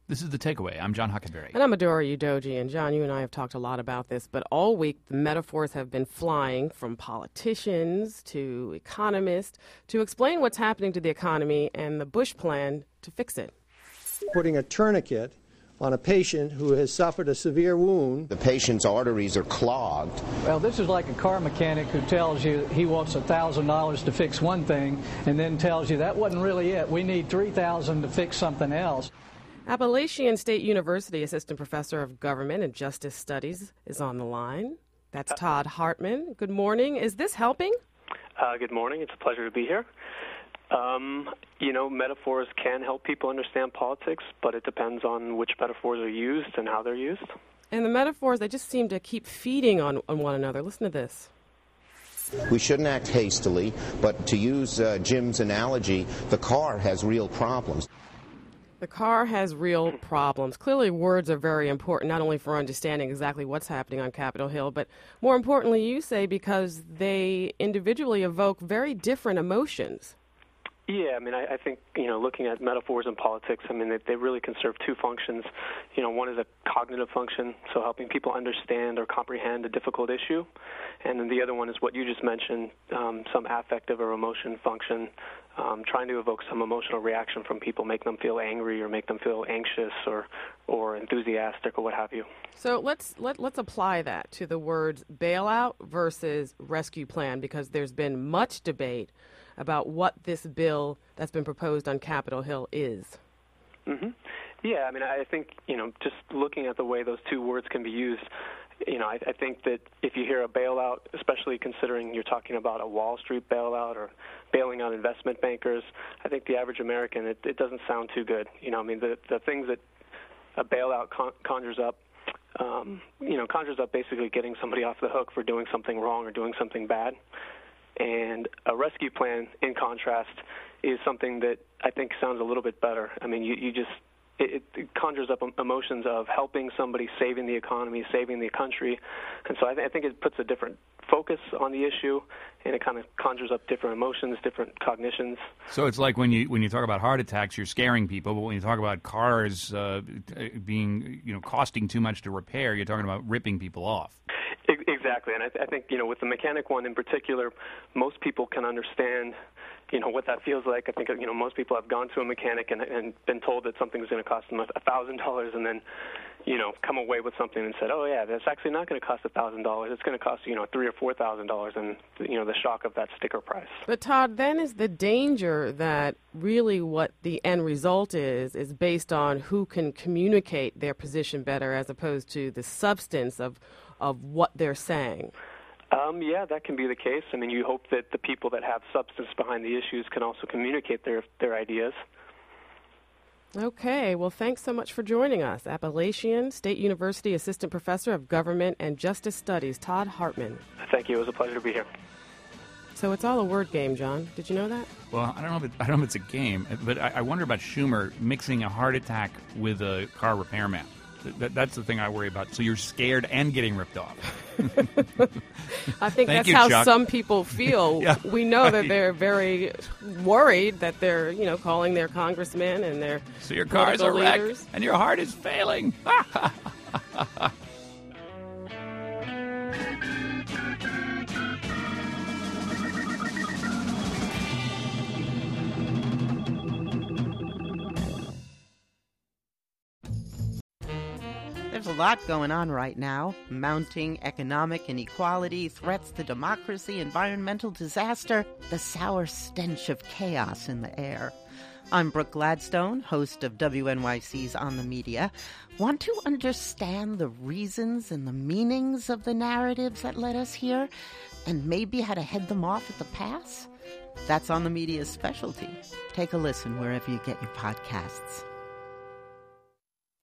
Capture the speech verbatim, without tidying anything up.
This is The Takeaway. I'm John Huckleberry. And I'm Adora Udoji. And John, you and I have talked a lot about this, but all week the metaphors have been flying from politicians to economists to explain what's happening to the economy and the Bush plan to fix it. Putting a tourniquet on a patient who has suffered a severe wound. The patient's arteries are clogged. Well, this is like a car mechanic who tells you he wants one thousand dollars to fix one thing and then tells you that wasn't really it. We need three thousand dollars to fix something else. Appalachian State University Assistant Professor of Government and Justice Studies is on the line. That's Todd Hartman. Good morning. Is this helping? Uh, good morning. It's a pleasure to be here. Um, you know, metaphors can help people understand politics, but it depends on which metaphors are used and how they're used. And the metaphors, they just seem to keep feeding on, on one another. Listen to this. We shouldn't act hastily, but to use uh, Jim's analogy, the car has real problems. The car has real problems. Clearly, words are very important, not only for understanding exactly what's happening on Capitol Hill, but more importantly, you say, because they individually evoke very different emotions. Yeah, I mean, I, I think, you know, looking at metaphors in politics, I mean, they, they really can serve two functions. You know, one is a cognitive function, so helping people understand or comprehend a difficult issue. And then the other one is what you just mentioned, um, some affective or emotion function, um, trying to evoke some emotional reaction from people, make them feel angry or make them feel anxious or, or enthusiastic or what have you. So let's let, let's apply that to the words bailout versus rescue plan, because there's been much debate about what this bill that's been proposed on Capitol Hill is. Mm-hmm. Yeah, I mean, I think, you know, just looking at the way those two words can be used, you know, I, I think that if you hear a bailout, especially considering you're talking about a Wall Street bailout or bailing out investment bankers, I think the average American, it, it doesn't sound too good. You know, I mean, the, the things that a bailout con- conjures up, um, you know, conjures up basically getting somebody off the hook for doing something wrong or doing something bad. And a rescue plan, in contrast, is something that I think sounds a little bit better. I mean, you, you just, it, it conjures up emotions of helping somebody, saving the economy, saving the country. And so I, th- I think it puts a different focus on the issue, and it kind of conjures up different emotions, different cognitions. So it's like when you when you talk about heart attacks, you're scaring people, but when you talk about cars uh, being, you know, costing too much to repair, you're talking about ripping people off. Exactly, and I, th- I think, you know, with the mechanic one in particular, most people can understand, you know, what that feels like. I think, you know, most people have gone to a mechanic and, and been told that something's going to cost them a thousand dollars, and then, you know, come away with something and said, oh yeah, that's actually not going to cost a thousand dollars. It's going to cost, you know, three or four thousand dollars, and, you know, the shock of that sticker price. But Todd, then is the danger that really what the end result is is based on who can communicate their position better, as opposed to the substance of of what they're saying? Um, yeah, that can be the case. I mean, you hope that the people that have substance behind the issues can also communicate their their ideas. Okay, well, thanks so much for joining us. Appalachian State University Assistant Professor of Government and Justice Studies, Todd Hartman. Thank you. It was a pleasure to be here. So it's all a word game, John. Did you know that? Well, I don't know if it, I don't know if it's a game, but I, I wonder about Schumer mixing a heart attack with a car repairman. That, that's the thing I worry about. So you're scared and getting ripped off. I think Thank that's you, how Chuck. some people feel. Yeah, we know right. that they're very worried that they're, you know, calling their congressmen and their So your car is a wreck leaders. and your heart is failing. There's a lot going on right now. Mounting economic inequality, threats to democracy, environmental disaster, the sour stench of chaos in the air. I'm Brooke Gladstone, host of W N Y C's On the Media. Want to understand the reasons and the meanings of the narratives that led us here, and maybe how to head them off at the pass? That's On the Media's specialty. Take a listen wherever you get your podcasts.